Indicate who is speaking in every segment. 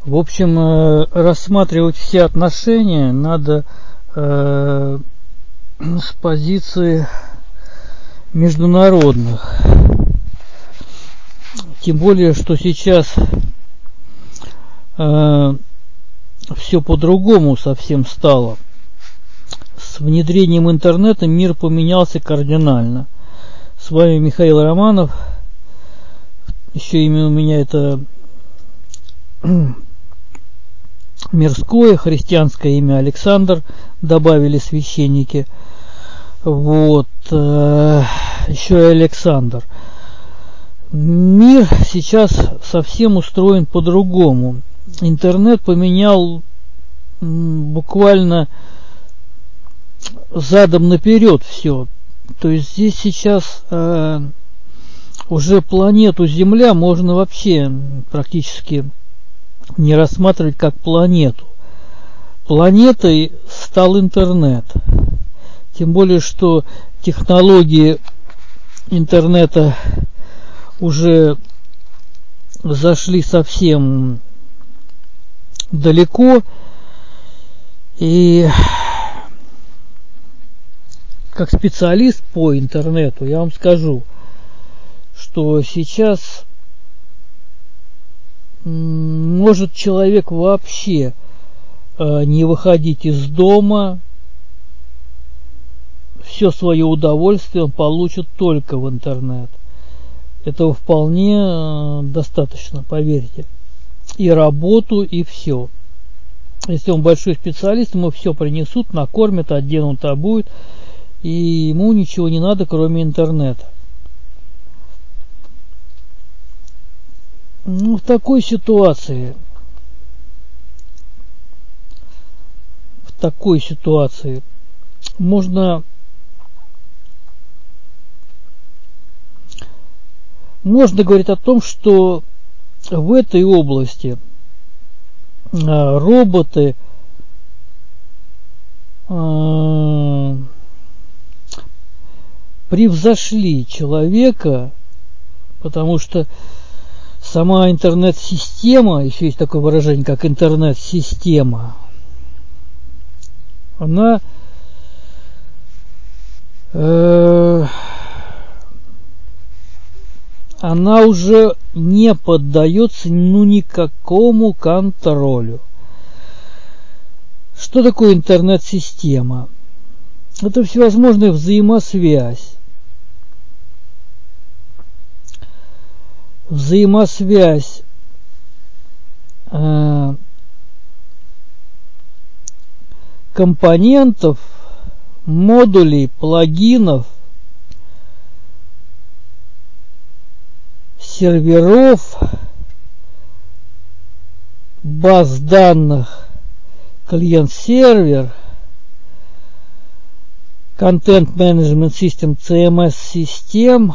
Speaker 1: В общем, рассматривать все отношения надо с позиции международных. Тем более, что сейчас все по-другому совсем стало. С внедрением интернета мир поменялся кардинально. С вами Михаил Романов. Еще имя у меня это мирское, христианское имя Александр. Добавили священники. Вот. Еще и Александр. Мир сейчас совсем устроен по-другому. Интернет поменял буквально задом наперед все. То есть здесь сейчас уже планету Земля можно вообще практически не рассматривать как планету. Планетой стал интернет. Тем более, что технологии интернета уже зашли совсем далеко. И как специалист по интернету я вам скажу, что сейчас может человек вообще не выходить из дома, все свое удовольствие он получит только в интернет. Этого вполне достаточно, поверьте. И работу, и все. Если он большой специалист, ему все принесут, накормят, оденут, обуют, и ему ничего не надо, кроме интернета. Ну, в такой ситуации можно говорить о том, что в этой области роботы превзошли человека, потому что сама интернет-система, еще есть такое выражение, как интернет-система, она уже не поддается никакому контролю. Что такое интернет-система? Это всевозможная взаимосвязь. Взаимосвязь компонентов, модулей, плагинов, серверов, баз данных, клиент-сервер, Content Management System, CMS-систем,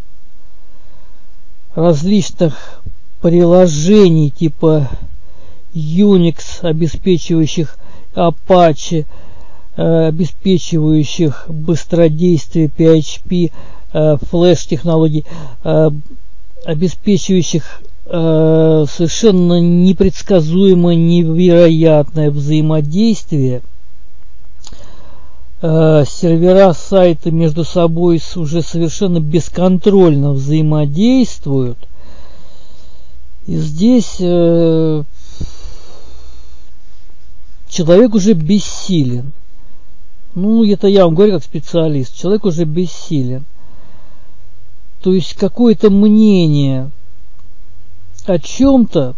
Speaker 1: различных приложений типа Unix, обеспечивающих Apache, обеспечивающих быстродействие PHP, флеш-технологий, обеспечивающих совершенно непредсказуемое, невероятное взаимодействие. Сервера сайта между собой уже совершенно бесконтрольно взаимодействуют. И здесь человек уже бессилен. Ну, это я вам говорю как специалист. Человек уже бессилен. То есть какое-то мнение о чем-то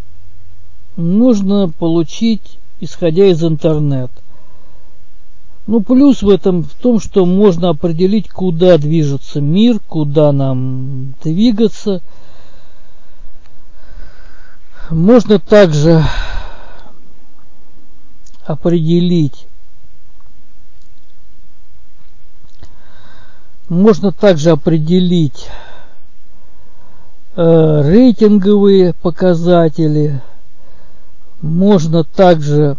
Speaker 1: можно получить, исходя из интернета. Ну, плюс в этом в том, что можно определить, куда движется мир, куда нам двигаться. Можно также определить рейтинговые показатели. Можно также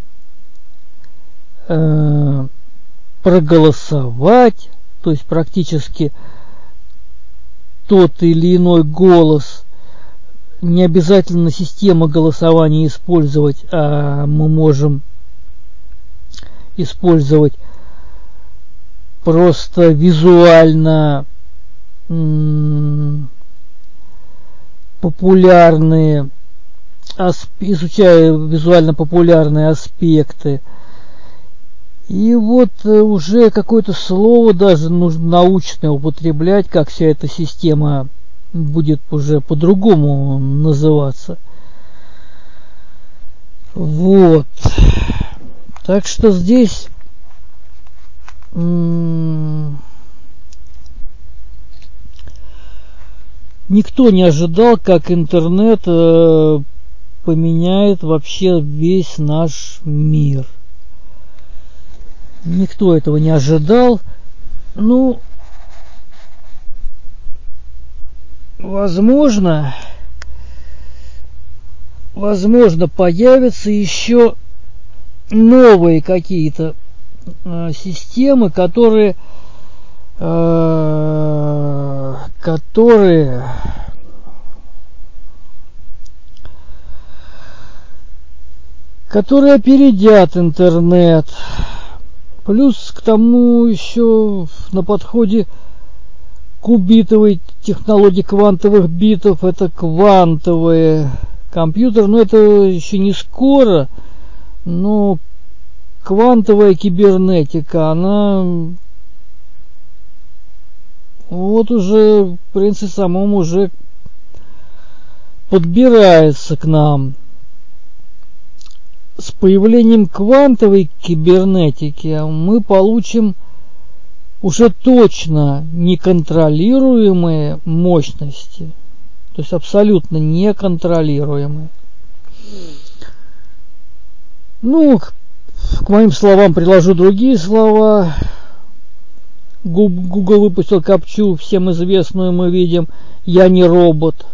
Speaker 1: проголосовать, то есть практически тот или иной голос не обязательно система голосования использовать, а мы можем использовать просто визуально популярные, изучая визуально популярные аспекты. И вот уже какое-то слово даже нужно научное употреблять, как вся эта система будет уже по-другому называться. Вот. Так что здесь никто не ожидал, как интернет поменяет вообще весь наш мир. Никто этого не ожидал. Ну, возможно, появятся еще новые какие-то системы, которые опередят интернет. Плюс к тому еще на подходе кубитовой технологии квантовых битов, это квантовые компьютеры, но это еще не скоро, но квантовая кибернетика, она вот уже в принципе самом уже подбирается к нам. С появлением квантовой кибернетики мы получим уже точно неконтролируемые мощности, то есть абсолютно неконтролируемые. Ну, к моим словам приложу другие слова. Google выпустил капчу, всем известную, мы видим «Я не робот».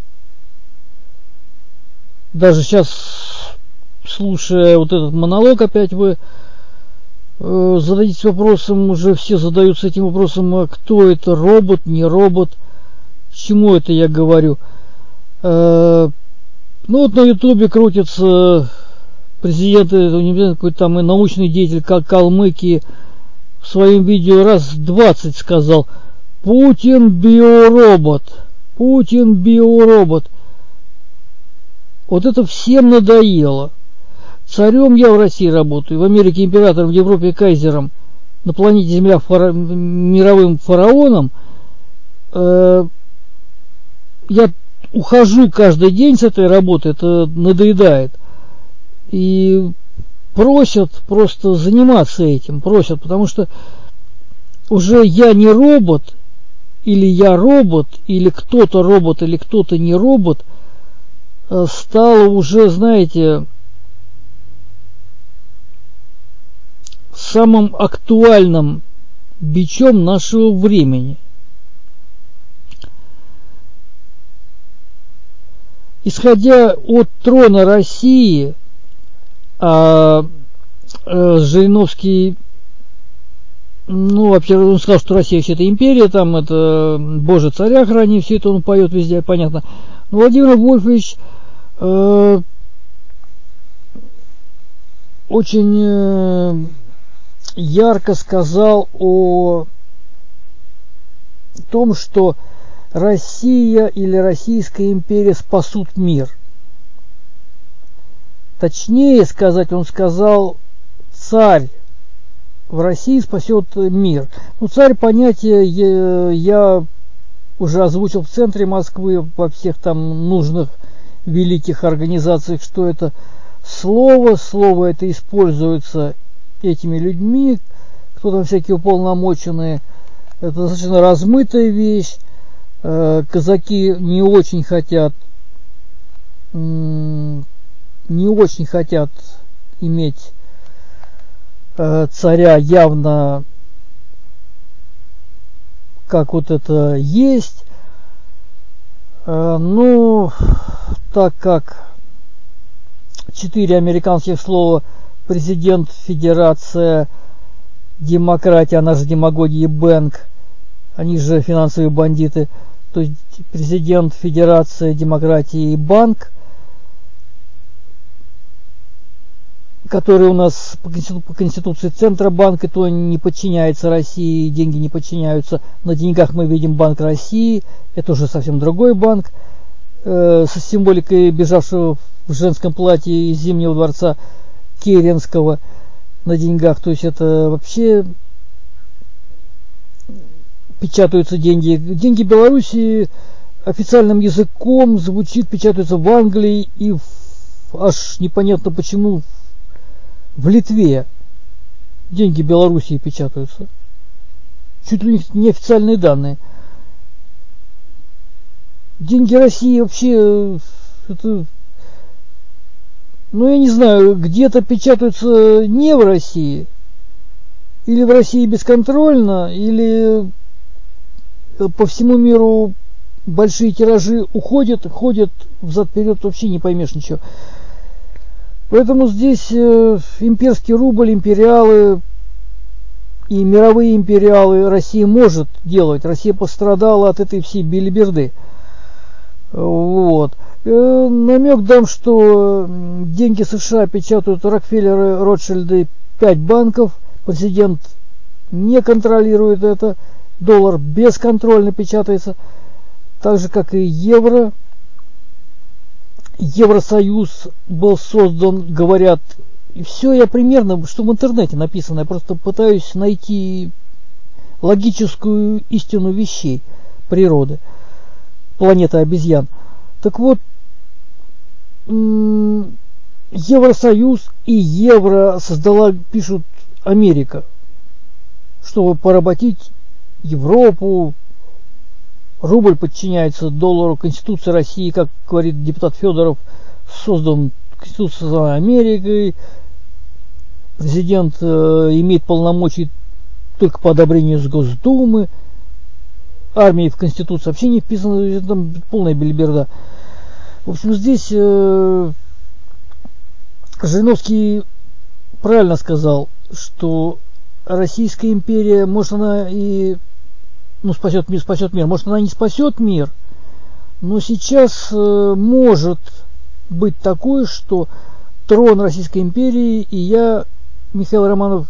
Speaker 1: Даже сейчас, слушая вот этот монолог, опять вы зададитесь вопросом, уже все задаются этим вопросом, а кто это, робот, не робот, к чему это я говорю. Ну вот на ютубе крутится президент, какой-то там и научный деятель Калмыкии, в своем видео раз 20 сказал: Путин биоробот, Путин биоробот. Вот это всем надоело. Царем я в России работаю, в Америке императором, в Европе кайзером, на планете Земля мировым фараоном. Я ухожу каждый день с этой работы, это надоедает. И просят просто заниматься этим, просят, потому что уже я не робот, или я робот, или кто-то не робот, стало уже, знаете, самым актуальным бичом нашего времени. Исходя от трона России, Жириновский, ну, вообще, он сказал, что Россия вообще это империя, там это Боже царя храни, все это он поет везде, понятно. Но Владимир Вольфович очень ярко сказал о том, что Россия или Российская империя спасут мир. Точнее сказать, он сказал, царь в России спасет мир. Ну, царь понятие я уже озвучил в центре Москвы, во всех там нужных великих организациях, что это слово это используется этими людьми, кто там всякие уполномоченные, это достаточно размытая вещь. Казаки не очень хотят иметь царя явно как вот это есть. Ну, так как 4 американских слова: президент, федерация, демократия, она же демагогия, бэнк, они же финансовые бандиты. То есть президент Федерации демократии банк, который у нас по конституции Центробанк, и то не подчиняется России, деньги не подчиняются. На деньгах мы видим Банк России, это уже совсем другой банк, со символикой бежавшего в женском платье из Зимнего дворца Керенского на деньгах. То есть это вообще печатаются деньги. Деньги Белоруссии официальным языком звучит, печатаются в Англии и аж непонятно почему в Литве деньги Белоруссии печатаются. Чуть ли не неофициальные данные. Деньги России вообще, это, ну я не знаю, где-то печатаются не в России, или в России бесконтрольно, или по всему миру большие тиражи ходят взад-вперед, вообще не поймешь ничего. Поэтому здесь имперский рубль, империалы и мировые империалы Россия может делать. Россия пострадала от этой всей белиберды. Вот. Намек дам, что деньги США печатают Рокфеллеры, Ротшильды, 5 банков. Президент не контролирует это. Доллар бесконтрольно печатается. Так же, как и евро. Евросоюз был создан, говорят, и все я примерно, что в интернете написано, я просто пытаюсь найти логическую истину вещей природы, планеты обезьян. Так вот, Евросоюз и евро создала, пишут, Америка, чтобы поработить Европу. Рубль подчиняется доллару. Конституция России, как говорит депутат Федоров, создан Конституцией Америкой. Президент имеет полномочия только по одобрению с Госдумы. Армии в Конституции вообще не вписано, там полная белиберда. В общем, здесь Жириновский правильно сказал, что Российская империя, может, она и спасет мир. Может, она не спасет мир, но сейчас может быть такое, что трон Российской империи, и я, Михаил Романов,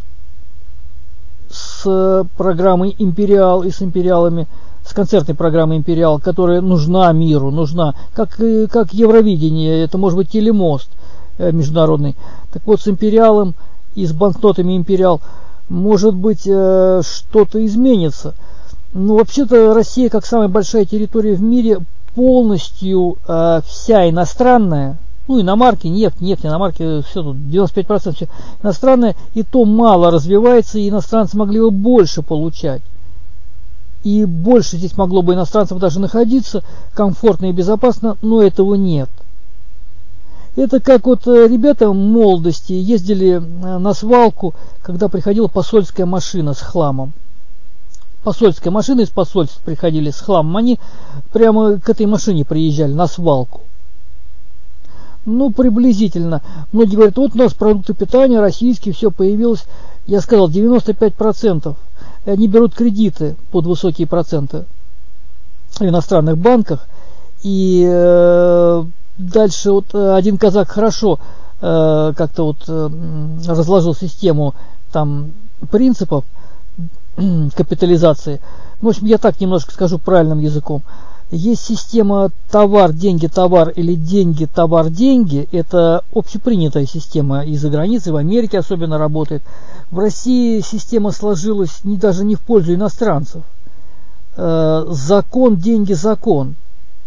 Speaker 1: с программой «Империал» и с империалами, с концертной программой «Империал», которая нужна миру, нужна, как Евровидение, это может быть телемост международный. Так вот, с «Империалом» и с банкнотами «Империал» может быть что-то изменится. Ну, вообще-то Россия, как самая большая территория в мире, полностью вся иностранная, ну, иномарки, нефть, иномарки, все тут, 95% все иностранное, и то мало развивается, и иностранцы могли бы больше получать. И больше здесь могло бы иностранцев даже находиться, комфортно и безопасно, но этого нет. Это как вот ребята в молодости ездили на свалку, когда приходила посольская машина с хламом. Посольская машина из посольств приходили с хламом, они прямо к этой машине приезжали на свалку. Ну, приблизительно. Многие говорят, вот у нас продукты питания российские, все появилось. Я сказал, 95%. Они берут кредиты под высокие проценты в иностранных банках. И дальше вот один казак хорошо как-то вот разложил систему там принципов капитализации. В общем, я так немножко скажу правильным языком. Есть система товар, деньги, товар или деньги, товар, деньги. Это общепринятая система из-за границы, в Америке особенно работает. В России система сложилась даже не в пользу иностранцев. Закон, деньги, закон.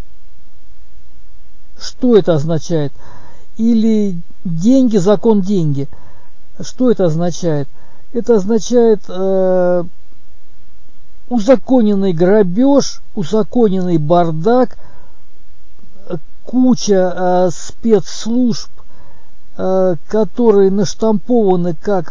Speaker 1: Что это означает? Или деньги, закон, деньги. Что это означает? Это означает узаконенный грабеж, узаконенный бардак, куча спецслужб, которые наштампованы как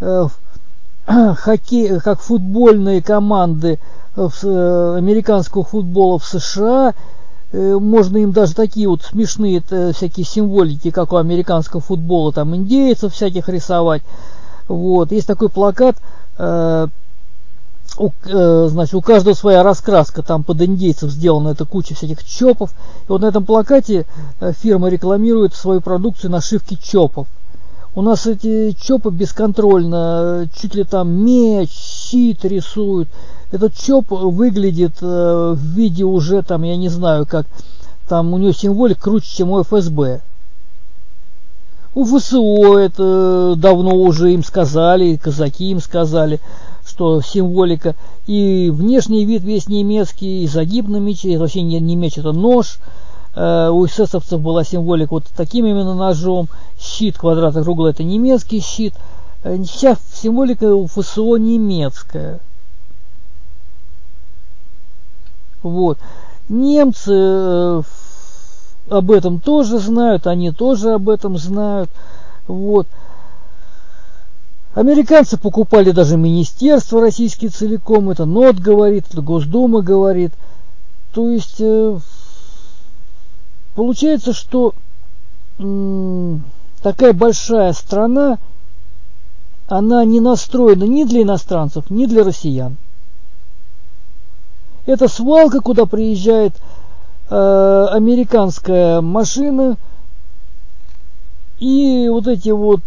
Speaker 1: хоккей, как футбольные команды американского футбола в США. Можно им даже такие вот смешные всякие символики, как у американского футбола, там индейцев всяких рисовать. Вот. Есть такой плакат Значит, у каждого своя раскраска, там под индейцев сделана эта куча всяких чопов. И вот на этом плакате фирма рекламирует свою продукцию нашивки чопов. У нас эти чопы бесконтрольно, чуть ли там меч, щит рисуют. Этот чоп выглядит в виде уже там, я не знаю как, там у него символик круче, чем у ФСБ. У ФСО это давно уже им сказали, казаки им сказали, что символика. И внешний вид весь немецкий, и загиб на мече, это вообще не меч, это нож. У эсэсовцев была символика вот таким именно ножом. Щит квадратный круглый, это немецкий щит. Вся символика у ФСО немецкая. Вот. Немцы об этом тоже знают, они тоже об этом знают. Вот. Американцы покупали даже министерство российские целиком, это НОТ говорит, это Госдума говорит. То есть получается, что такая большая страна, она не настроена ни для иностранцев, ни для россиян. Это свалка, куда приезжает американская машина, и вот эти вот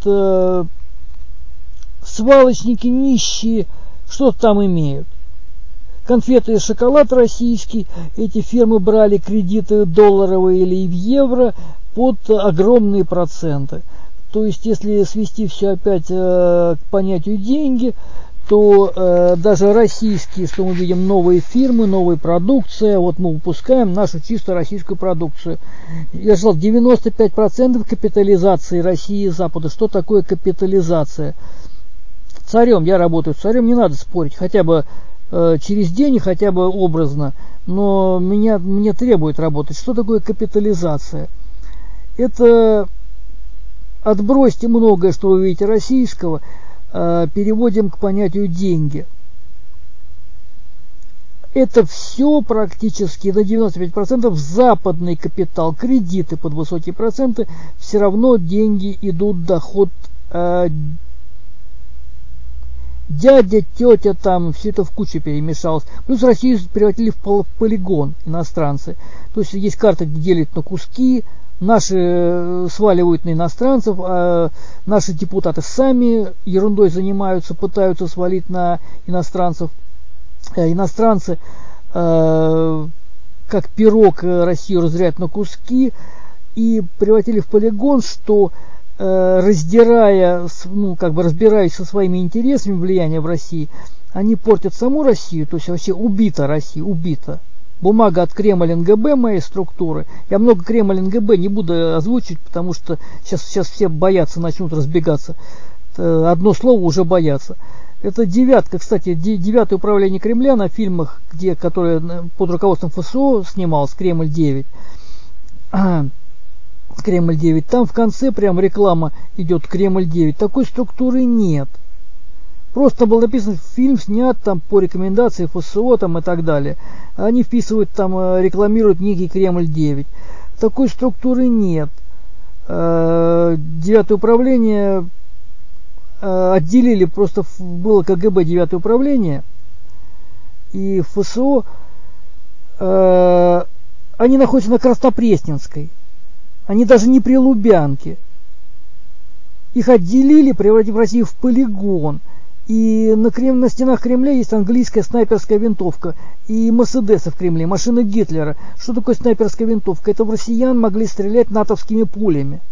Speaker 1: свалочники нищие что-то там имеют. Конфеты и шоколад российский, эти фирмы брали кредиты долларовые или в евро под огромные проценты. То есть, если свести все опять к понятию деньги, то даже российские, что мы видим, новые фирмы, новая продукция, вот мы выпускаем нашу чисто российскую продукцию. Я сказал, 95% капитализации России и Запада. Что такое капитализация? Царем, я работаю царем, не надо спорить, хотя бы через день, хотя бы образно, но мне требует работать. Что такое капитализация? Это отбросьте многое, что вы видите российского, переводим к понятию деньги. Это все практически на 95% западный капитал, кредиты под высокие проценты, все равно деньги идут, доход дядя, тетя, там все это в кучу перемешалось. Плюс Россию превратили в полигон иностранцы. То есть есть карта, где делят на куски, наши сваливают на иностранцев, а наши депутаты сами ерундой занимаются, пытаются свалить на иностранцев. Иностранцы как пирог Россию разделяют на куски и превратили в полигон, что раздирая, разбираясь со своими интересами влияния в России, они портят саму Россию, то есть вообще убита Россия, убита. Бумага от Кремль НГБ моей структуры. Я много Кремль НГБ не буду озвучить, потому что сейчас все боятся, начнут разбегаться. Одно слово уже боятся. Это девятка, кстати, девятое управление Кремля на фильмах, которые под руководством ФСО снималось, Кремль-9. Кремль-9. Там в конце прям реклама идет Кремль-9. Такой структуры нет. Просто был написан фильм, снят там по рекомендации ФСО там и так далее. Они вписывают там, рекламируют некий Кремль-9. Такой структуры нет. Девятое управление отделили, просто было КГБ 9 управление и ФСО. Они находятся на Краснопресненской. Они даже не при Лубянке. Их отделили, превратив Россию в полигон. И на стенах Кремля есть английская снайперская винтовка. И Мерседесы в Кремле, машина Гитлера. Что такое снайперская винтовка? Это в россиян могли стрелять натовскими пулями.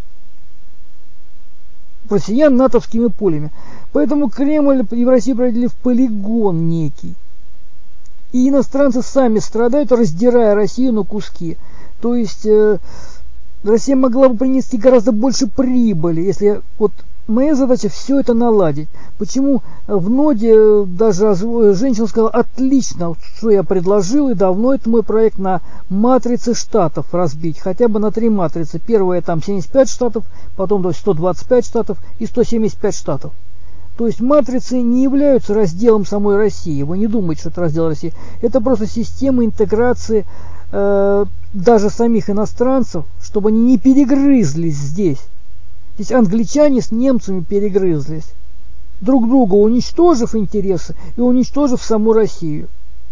Speaker 1: В россиян натовскими пулями. Поэтому Кремль и в России превратили в полигон некий. И иностранцы сами страдают, раздирая Россию на куски. То есть Россия могла бы принести гораздо больше прибыли, если вот моя задача все это наладить. Почему в ноде даже женщина сказала: отлично, что я предложил, и давно это мой проект на матрицы штатов разбить, хотя бы на 3 матрицы. Первая там 75 штатов, потом 125 штатов и 175 штатов. То есть матрицы не являются разделом самой России. Вы не думаете, что это раздел России. Это просто система интеграции даже самих иностранцев, чтобы они не перегрызлись здесь. Здесь англичане с немцами перегрызлись. друг друга уничтожив интересы и уничтожив саму Россию.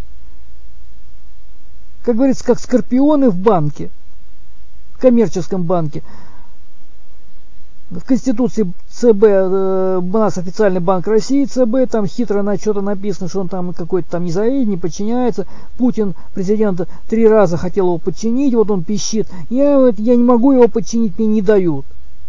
Speaker 1: Как говорится, как скорпионы в банке, в коммерческом банке. В Конституции ЦБ, у нас официальный банк России, ЦБ, там хитро на что-то написано, что он там какой-то там независимый, не подчиняется. Путин, президент, 3 раза хотел его подчинить, вот он пищит. Я не могу его подчинить, мне не дают.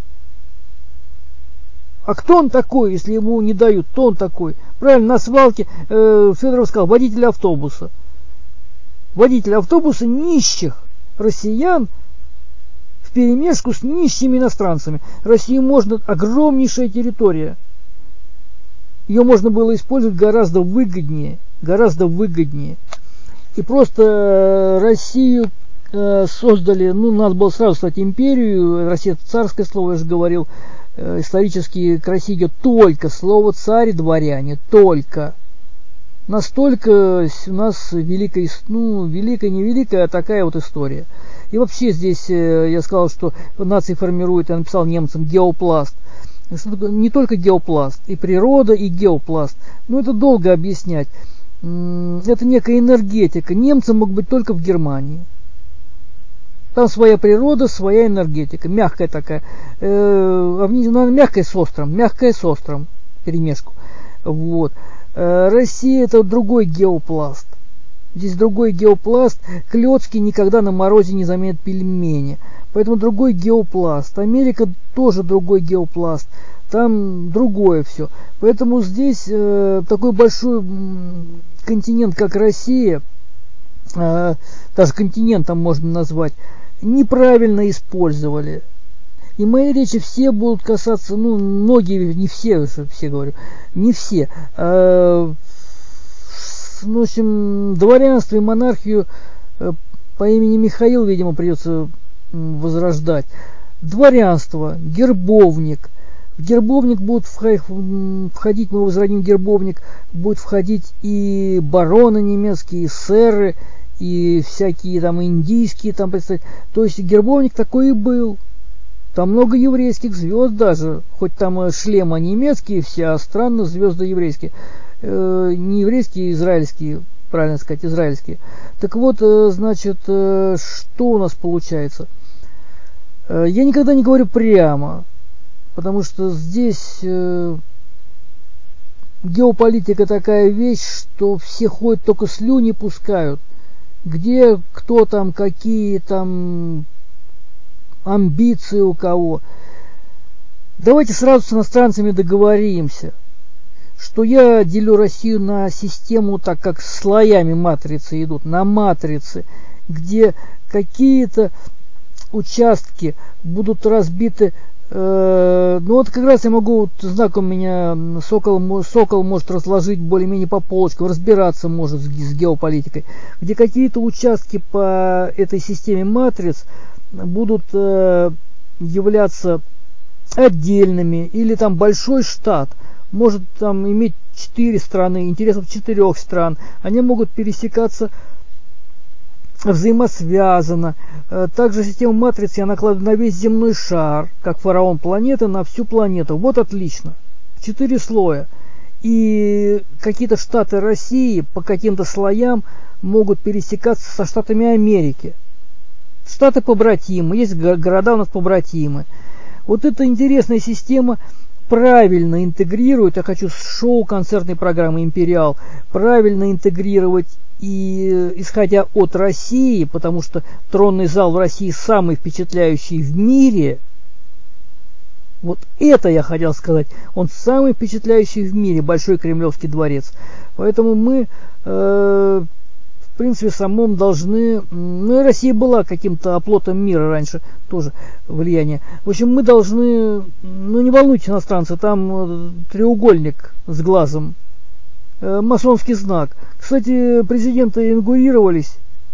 Speaker 1: А кто он такой, если ему не дают? Кто он такой? Правильно, на свалке Федоров сказал, водитель автобуса. Водитель автобуса нищих россиян вперемешку с нищими иностранцами. Россия можно, огромнейшая территория. Ее можно было использовать гораздо выгоднее. Гораздо выгоднее. И просто Россию создали, надо было сразу стать империю. Россия это царское слово, я же говорил. Исторически к России идет только слово царь и дворяне. Только. Настолько у нас великая, невеликая, а такая вот история. И вообще здесь я сказал, что нации формируют, я написал немцам, геопласт. Не только геопласт, и природа, и геопласт. Это долго объяснять. Это некая энергетика. Немцы могут быть только в Германии. Там своя природа, своя энергетика. Мягкая такая. Мягкая с остром. Перемешку. Вот. Россия это другой геопласт. Здесь другой геопласт. Клёцкий никогда на морозе не заменит пельмени. Поэтому другой геопласт. Америка тоже другой геопласт. Там другое все. Поэтому здесь такой большой континент, как Россия, даже континентом можно назвать, неправильно использовали. И мои речи все будут касаться, многие, не все говорю, не все. В общем, дворянство и монархию по имени Михаил, видимо, придется возрождать. Дворянство, гербовник. В гербовник будут входить, мы возродим гербовник, будут входить и бароны немецкие, и сэры, и всякие там индийские там представители. То есть гербовник такой и был. Там много еврейских звезд даже, хоть там шлемы немецкие все, а странно звезды еврейские. Не еврейские, израильские, правильно сказать, израильские. Так вот, значит, что у нас получается? Я никогда не говорю прямо, потому что здесь геополитика такая вещь, что все ходят, только слюни пускают. Где, кто там, какие там амбиции у кого. Давайте сразу с иностранцами договоримся, что я делю Россию на систему, так как слоями матрицы идут, на матрицы, где какие-то участки будут разбиты. Вот как раз я могу, знак у меня, сокол может разложить более-менее по полочкам, разбираться может с геополитикой, где какие-то участки по этой системе матриц будут являться отдельными, или там большой штат может там иметь 4 страны, интересов 4 стран, они могут пересекаться взаимосвязано. Также систему матриц я накладываю на весь земной шар, как фараон планеты, на всю планету. Вот отлично. 4 слоя. И какие-то штаты России по каким-то слоям могут пересекаться со штатами Америки. Штаты побратимы, есть города у нас побратимы. Вот эта интересная система правильно интегрирует, я хочу с шоу концертной программы «Империал» правильно интегрировать и исходя от России, потому что тронный зал в России самый впечатляющий в мире. Вот это я хотел сказать. Он самый впечатляющий в мире, Большой Кремлевский дворец. Поэтому мы, в принципе, самом должны... и Россия была каким-то оплотом мира раньше, тоже влияние. В общем, мы должны... не волнуйтесь, иностранцы, там треугольник с глазом. Масонский знак. Кстати, президенты инаугурировались,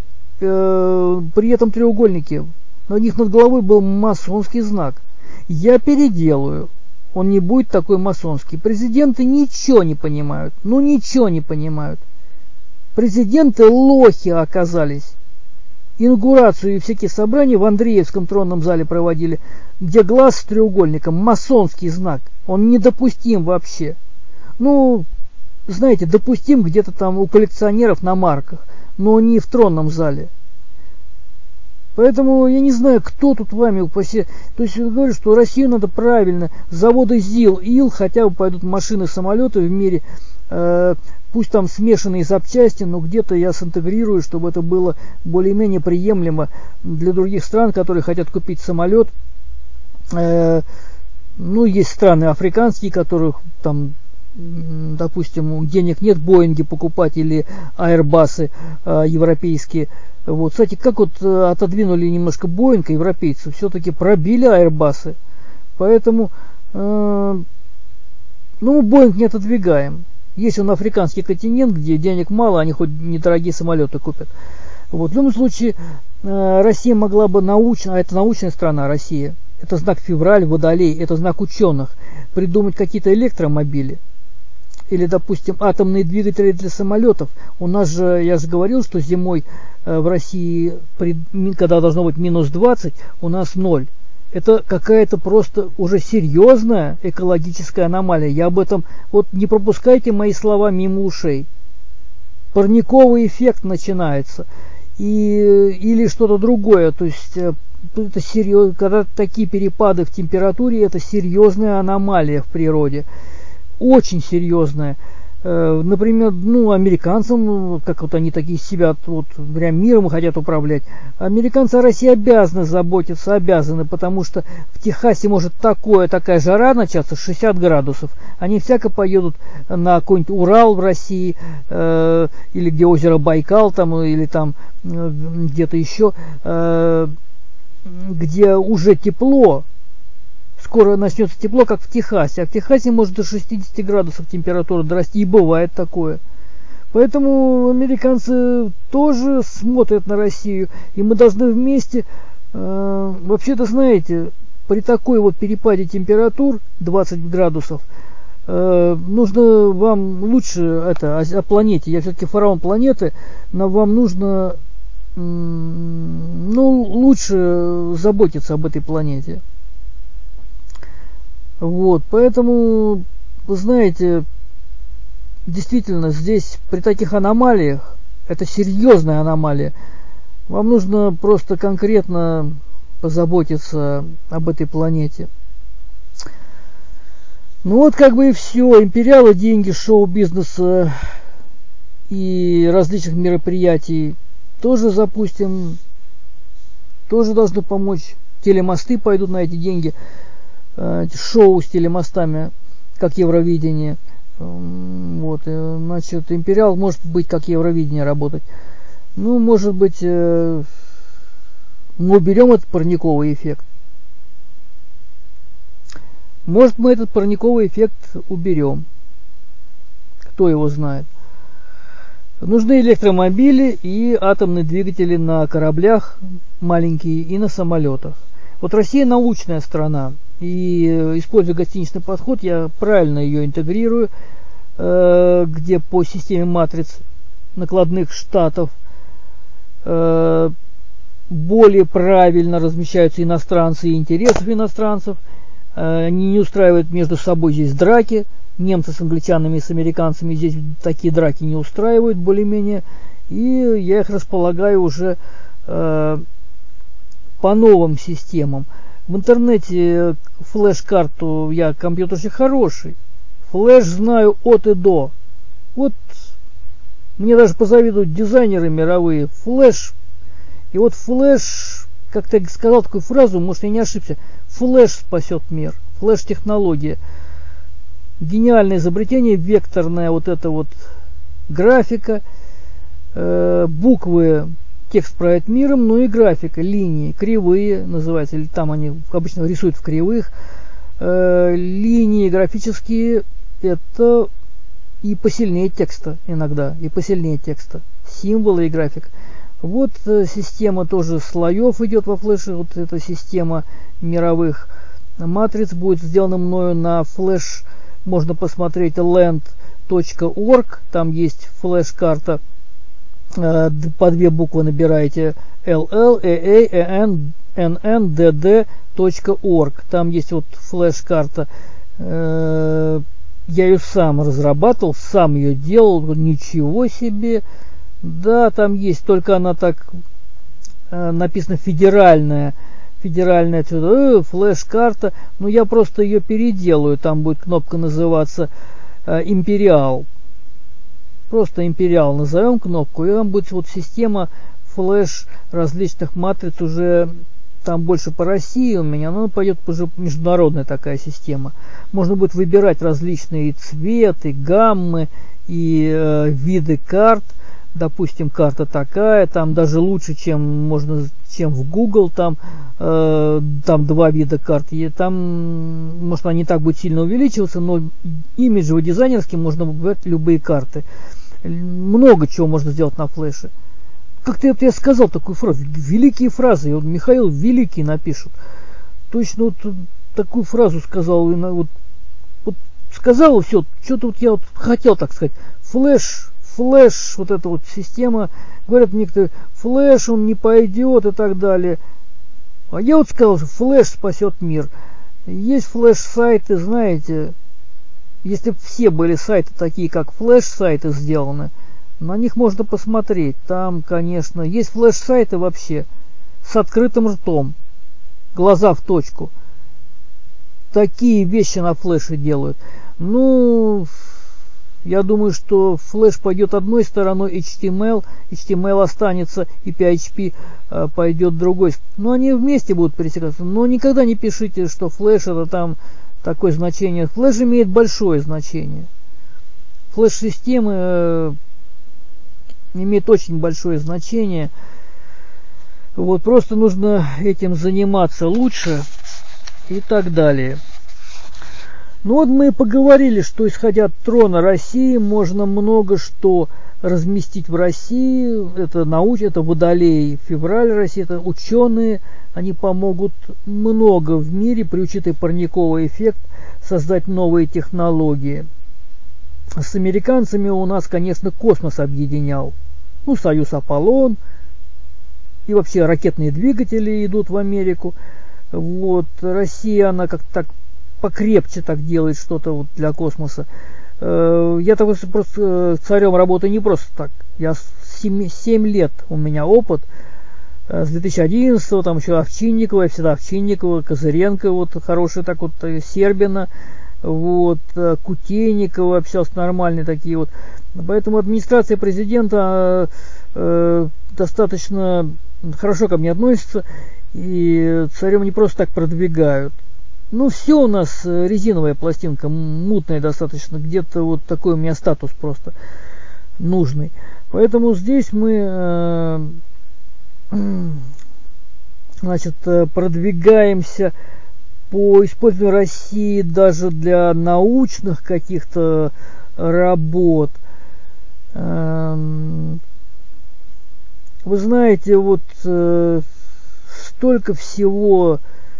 Speaker 1: при этом треугольники. На них над головой был масонский знак. Я переделаю. Он не будет такой масонский. Президенты ничего не понимают. Ничего не понимают. Президенты лохи оказались. Инаугурацию и всякие собрания в Андреевском тронном зале проводили, где глаз с треугольником, масонский знак. Он недопустим вообще. ну, знаете, допустим где-то там у коллекционеров на марках, но не в тронном зале. Поэтому я не знаю, кто тут вами упаси. То есть я говорю, что Россию надо правильно. Заводы ЗИЛ, ИЛ, хотя бы пойдут машины, самолеты в мире. Пусть там смешанные запчасти, но где-то я синтегрирую, чтобы это было более-менее приемлемо для других стран, которые хотят купить самолет. Ну, есть страны африканские, которых там, допустим, денег нет Боинги покупать или Airbus европейские. Вот, кстати, как вот отодвинули немножко Боинг, европейцы все-таки пробили Airbus. Поэтому, ну, Боинг не отодвигаем. Есть он африканский континент, где денег мало, они хоть недорогие самолеты купят. Вот, в любом случае, Россия могла бы научно, а это научная страна, Россия, это знак февраль, водолей, это знак ученых, придумать какие-то электромобили. Или, допустим, атомные двигатели для самолетов. У нас же, я же говорил, что зимой в России, когда должно быть минус 20, у нас 0. Это какая-то просто уже серьезная экологическая аномалия. Я об этом, вот не пропускайте мои слова мимо ушей. Парниковый эффект начинается. Или что-то другое. То есть, это серьезно, когда такие перепады в температуре, это серьезная аномалия в природе. Очень серьезная. Например, ну, американцам, как вот они такие себя вот прям миром хотят управлять, американцы о России обязаны заботиться, обязаны, потому что в Техасе может такая жара начаться, 60 градусов. Они всяко поедут на какой-нибудь Урал в России, или где озеро Байкал, там, или там где-то еще, где уже тепло. Скоро начнется тепло, как в Техасе. А в Техасе может до 60 градусов температура дорасти. И бывает такое. Поэтому американцы тоже смотрят на Россию. И мы должны вместе... вообще-то, знаете, при такой вот перепаде температур 20 градусов, нужно вам лучше это о планете. Я все-таки фараон планеты. Но вам нужно лучше заботиться об этой планете. Вот, поэтому, вы знаете, действительно, здесь при таких аномалиях, это серьезная аномалия, вам нужно просто конкретно позаботиться об этой планете. Ну вот как бы и все. Империалы, деньги, шоу-бизнеса и различных мероприятий тоже запустим, тоже должны помочь. Телемосты пойдут на эти деньги. Шоу с телемостами, как Евровидение. Вот, значит, Империал может быть как Евровидение работать. Ну, может быть, мы уберем этот парниковый эффект. Может, мы этот парниковый эффект уберем. Кто его знает. Нужны электромобили и атомные двигатели на кораблях маленькие и на самолетах. Вот Россия научная страна. И используя гостиничный подход, я правильно ее интегрирую, где по системе матриц накладных штатов более правильно размещаются иностранцы и интересов иностранцев. Они не устраивают между собой здесь драки. Немцы с англичанами и с американцами здесь такие драки не устраивают более-менее. И я их располагаю уже по новым системам. В интернете флеш-карту, я компьютерщик хороший. Флеш знаю от и до. Вот мне даже позавидуют дизайнеры мировые. Флеш. И вот флеш, как-то я сказал такую фразу, может я не ошибся. Флеш спасет мир. Флеш-технология. Гениальное изобретение, векторная вот эта вот графика, буквы. Текст правит миром, но и графика, линии, кривые называются, или там они обычно рисуют в кривых. Линии графические, это и посильнее текста иногда, и посильнее текста. Символы и график. Вот система тоже слоев идет во флеше, вот эта система мировых матриц будет сделана мною на флеш. Можно посмотреть land.org, там есть флеш-карта. По две буквы набираете LLEANNNDD.org. Там есть вот флеш-карта. Я ее сам разрабатывал, сам ее делал, ничего себе. Да, там есть, только она так написано федеральная флеш-карта. Но я просто ее переделаю, там будет кнопка называться Империал. Просто Империал назовем кнопку, и там будет вот система флеш различных матриц уже. Там больше по России у меня, но пойдет уже международная такая система. Можно будет выбирать различные цветы, гаммы и виды карт. Допустим, карта такая, там даже лучше, чем в Google, там два вида карт. И там, может, они не так будут сильно увеличиваться, но имиджево-дизайнерски можно выбрать любые карты. Много чего можно сделать на флеше. Как-то я сказал такую фразу, великие фразы, и вот Михаил Великий напишут. Точно вот такую фразу сказал, вот сказал, все, что-то вот я вот хотел так сказать. Флеш, вот эта вот система, говорят некоторые, флеш он не пойдет и так далее. А я вот сказал, что флеш спасет мир. Есть флеш-сайты, знаете, если бы все были сайты такие, как флеш-сайты сделаны, на них можно посмотреть. Там, конечно, есть флеш-сайты вообще с открытым ртом, глаза в точку. Такие вещи на флеше делают. Ну, я думаю, что флеш пойдет одной стороной, HTML останется, и PHP пойдет другой. Но они вместе будут пересекаться. Но никогда не пишите, что флеш это там такое значение. Флеш имеет большое значение. Флеш-системы имеет очень большое значение. Вот, просто нужно этим заниматься лучше и так далее. Ну вот мы поговорили, что исходя от трона России можно много что разместить в России. Это Водолей, Февраль России, это ученые. Они помогут много в мире при учете парниковый эффект создать новые технологии. С американцами у нас, конечно, космос объединял. Ну, Союз Аполлон. И вообще ракетные двигатели идут в Америку. Вот. Россия, она как-то так покрепче так делает что-то вот для космоса. Я так просто царем работаю не просто так. Я 7 лет у меня опыт. С 2011-го, там еще Овчинникова, я всегда Овчинникова, Козыренко, вот хороший так вот, Сербина, вот, Кутейникова, общался нормальные такие вот. Поэтому администрация президента достаточно хорошо ко мне относится, и царем не просто так продвигают. Ну, все у нас резиновая пластинка, мутная достаточно, где-то вот такой у меня статус просто нужный. Поэтому здесь мы, значит, продвигаемся по использованию России даже для научных каких-то работ. Вы знаете, вот столько всего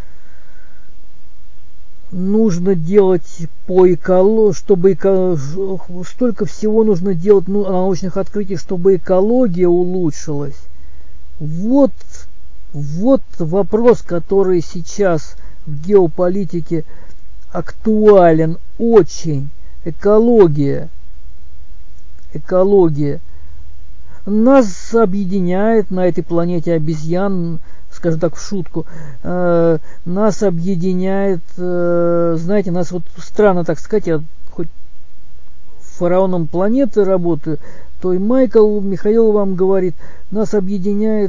Speaker 1: нужно делать по экологии, столько всего нужно делать научных открытий, чтобы экология улучшилась. Вот вопрос, который сейчас в геополитике актуален очень. Экология. Нас объединяет на этой планете обезьян, скажем так, в шутку, нас объединяет, знаете, нас вот странно так сказать, я хоть фараоном планеты работаю, то и Михаил вам говорит, нас объединяет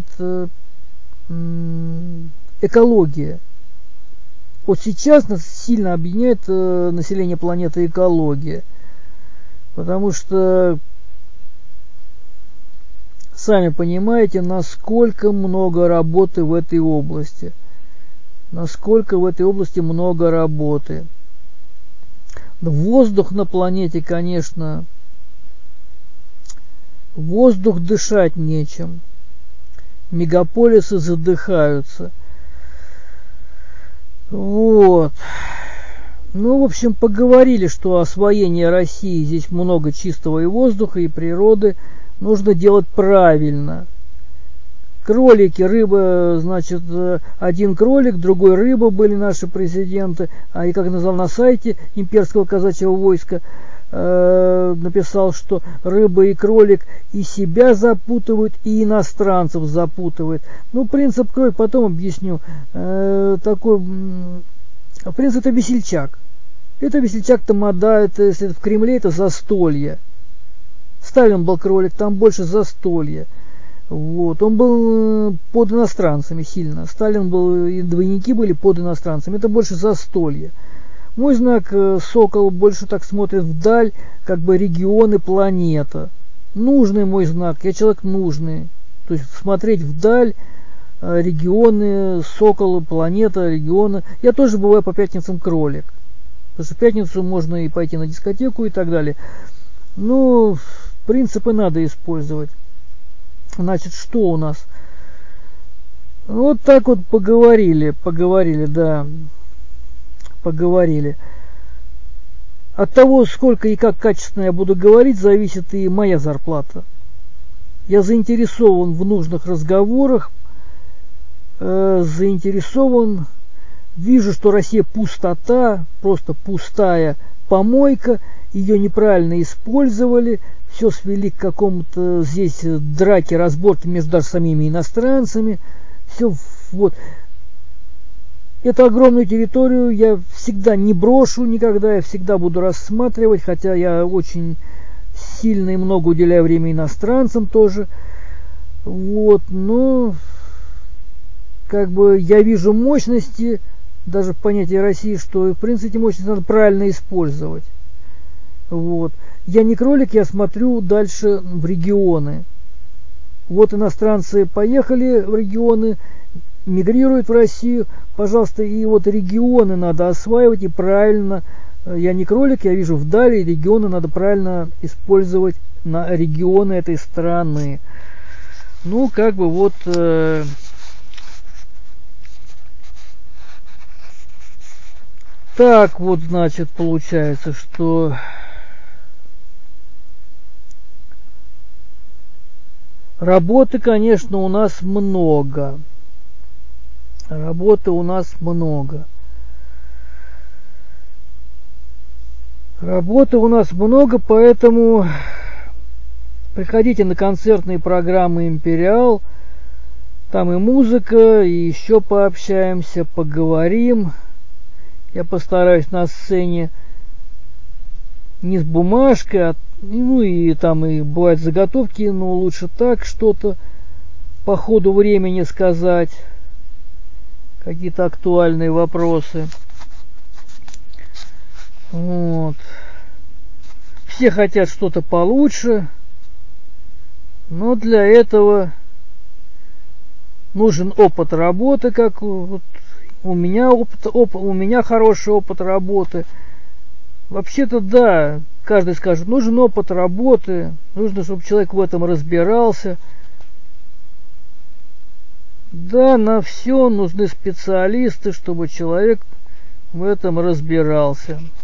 Speaker 1: экология. Вот сейчас нас сильно объединяет население планеты экология, потому что сами понимаете, насколько много работы в этой области. Насколько в этой области много работы. Воздух на планете, конечно, воздух дышать нечем. Мегаполисы задыхаются. Вот. Ну, в общем, поговорили, что освоение России, здесь много чистого и воздуха, и природы. Нужно делать правильно. кролики, рыба, значит, один кролик, другой рыба были наши президенты, и как назвал на сайте имперского казачьего войска, написал, что рыба и кролик и себя запутывают, и иностранцев запутывают. Ну, принцип кролик потом объясню. Такой, принцип это весельчак. Это весельчак тамада, это, если в Кремле, это застолье. Сталин был кролик, там больше застолья. Вот. Он был под иностранцами сильно. Сталин был, и двойники были под иностранцами. Это больше застолье. Мой знак сокол больше так смотрит вдаль, как бы регионы, планета. Нужный мой знак, я человек нужный. То есть смотреть вдаль, регионы, сокол, планета, регионы. Я тоже бываю по пятницам кролик. Потому что в пятницу можно и пойти на дискотеку и так далее. Ну, принципы надо использовать. Значит, что у нас? Вот так вот поговорили, да. Поговорили. От того, сколько и как качественно я буду говорить, зависит и моя зарплата. Я заинтересован в нужных разговорах, заинтересован, вижу, что Россия пустота, просто пустая помойка, ее неправильно использовали, все свели к какому-то здесь драке, разборке между даже самими иностранцами, все вот. Эту огромную территорию я всегда не брошу никогда, я всегда буду рассматривать, хотя я очень сильно и много уделяю времени иностранцам тоже. Вот, но как бы я вижу мощности, даже в понятии России, что в принципе эти мощности надо правильно использовать. Вот. Я не кролик, я смотрю дальше в регионы. Вот иностранцы поехали в регионы, мигрируют в Россию, пожалуйста, и вот регионы надо осваивать и правильно. Я не кролик, я вижу вдали, регионы надо правильно использовать на регионы этой страны. Ну, как бы вот... Так вот, значит, получается, что... Работы, конечно, у нас много. Работы у нас много. Работы у нас много, поэтому приходите на концертные программы «Империал». Там и музыка, и еще пообщаемся, поговорим. Я постараюсь на сцене не с бумажкой, ну и там и бывают заготовки, но лучше так что-то по ходу времени сказать. Какие-то актуальные вопросы. Вот. Все хотят что-то получше, но для этого нужен опыт работы, как вот у меня у меня хороший опыт работы. Вообще-то да, каждый скажет, нужен опыт работы, нужно, чтобы человек в этом разбирался. Да, на все нужны специалисты, чтобы человек в этом разбирался.